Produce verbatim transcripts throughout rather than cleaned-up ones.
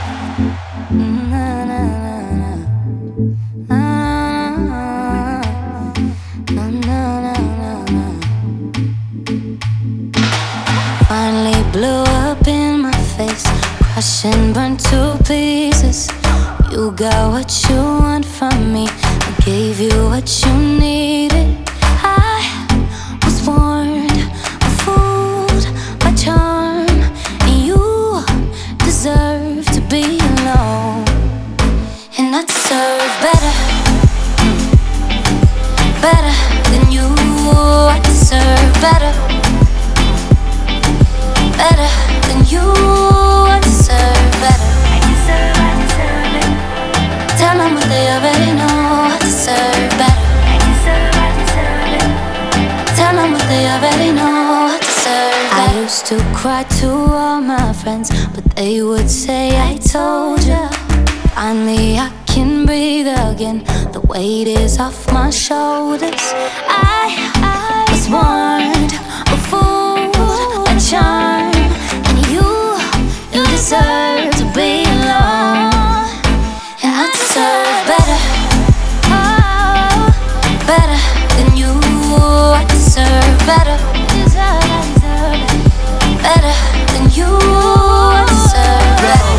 Finally blew up in my face, crushed and burned to pieces. You got what you want from me, I gave you what you needed. I was warned, fooled by charm, and you deserve to be alone. And I deserve better, better than you. I deserve better, better than you. I deserve better. I deserve, I deserve it. Tell them what they already know. I deserve better. I deserve, I deserve it. Tell them what they already know. I deserve better. I used to cry to all my friends, but they would say I told ya. Finally I can breathe again, the weight is off my shoulders. I, I was warned, a fool, a charm, and you, you deserve to be alone. And I deserve better, oh, better than you. I deserve better, better than you. I deserve better.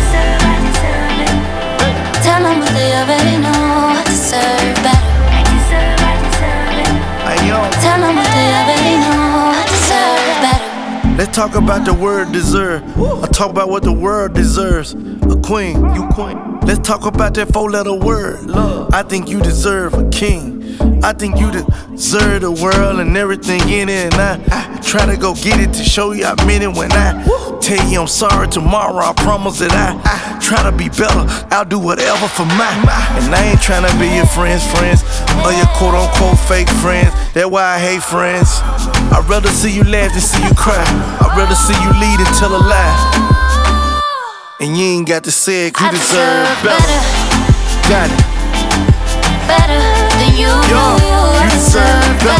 Tell them what they already know. I deserve better. I deserve, I deserve it. Tell them what they already know. I deserve better. Let's talk about the word deserve. I talk about what the world deserves. A queen, you queen. Let's talk about that four-letter word. Love. I think you deserve a king. I think you deserve the world and everything in it. And I, I try to go get it to show you I meant it when I tell you I'm sorry tomorrow. I promise that I, I try to be better. I'll do whatever for mine. And I ain't trying to be your friends' friends or your quote-unquote fake friends. That's why I hate friends. I'd rather see you laugh than see you cry. I'd rather see you lead and tell a lie. And you ain't got to say it. You deserve better. Got it. Better than you. Yo, you deserve better.